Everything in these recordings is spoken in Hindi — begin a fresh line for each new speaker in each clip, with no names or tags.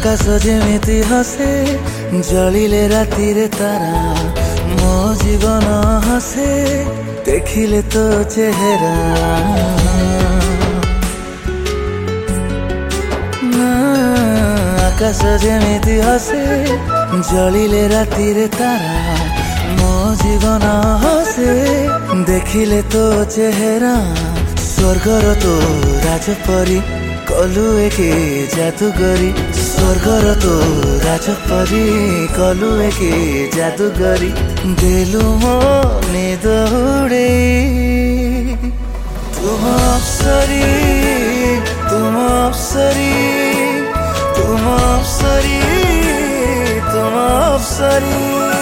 आकाश जेमिति हसे जलिले रातिरे तारा मो जीवन हसे देखिले तो चेहरा आकाश जेमिति हसे जलिले रातिरे तारा मो जीवन हसे देखिले तो चेहरा स्वर्गर तो राजपरी कलु एके जादूगरी स्वर्गर तो राजपरी कलु एके जादूगरी देलु मो निद उड़ेई तुम अप्सरी तुम अप्सरी तुम अप्सरी तुम अप्सरी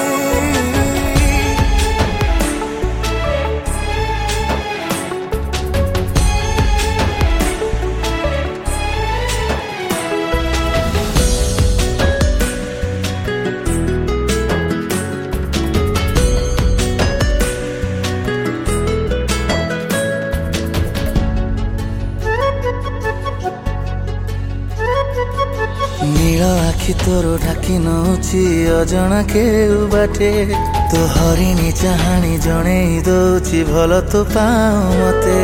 नील आखि तोर ढाकी नौची अजणा केउ बाटे तो हरिणी चाहाणी जणे दौची भल तो पाओ मते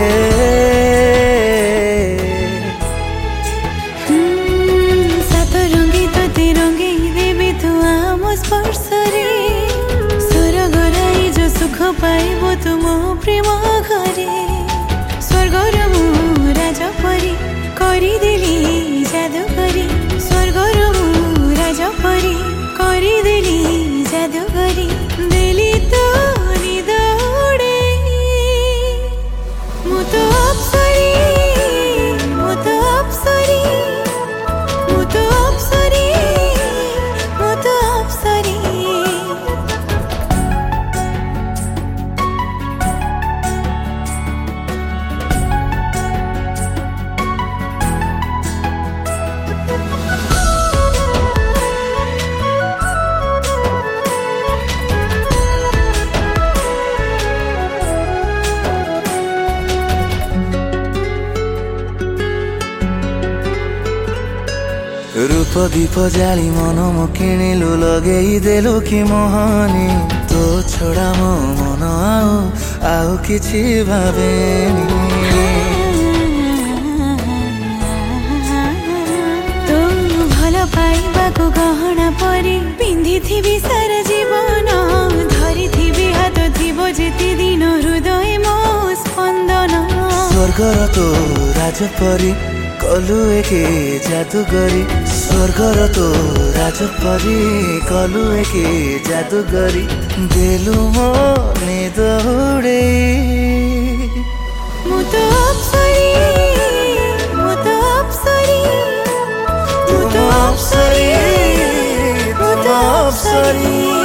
सात रंगी तोते रंगी देबे तू आम स्पर्शरे स्वर्गराई जो सुख पाइबो तुम प्रेम घरे स्वर्गर मु राजपरी करिदेली जादूगरी स्वर्गर मु राजपरी करिदेली जादूगरी देली तो निद उड़ेई मु तो अप्सरी मु तो अप्सरी मु तो अप्सरी मु तो अप्सरी
रूप दीप जाली मन मो किणिलु लगेई देलु कि मोहनी तो छोड़ा मो मन आउ किछि भावेनी
तो भल पाइबा को गहना परी पिंधि थी सारा जीवन धरी थी हाथ थी जेते दिन हृदय मो स्पंदन
स्वर्गर तो राजपरी कलु एके जादूगरी स्वर्गर तो राजपरी कलु एके जादूगरी देलु मो निद उड़ेई
मु तो अप्सरी मु तो अप्सरी
तुम अप्सरी तुम अप्सरी